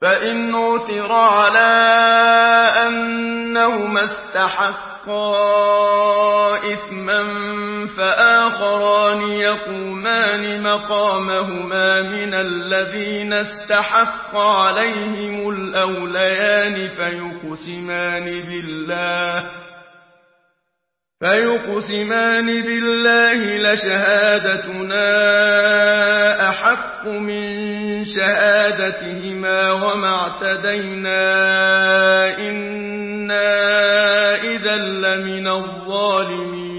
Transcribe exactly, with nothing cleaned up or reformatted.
فإن عثر على أنهما استحقا إثما فآخران يقومان مقامهما من الذين استحق عليهم الأوليان فيقسمان بالله فيقسمان بالله لشهادتنا أحق من شهادتهما وما اعتدينا إنا إذا لمن الظالمين